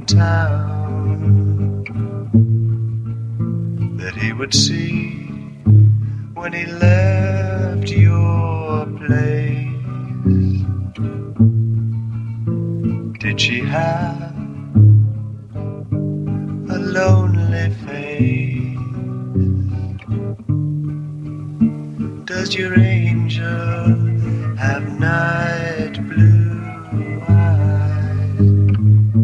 town that he would see when he left your place? Did she have a lonely face? Does your angel have night?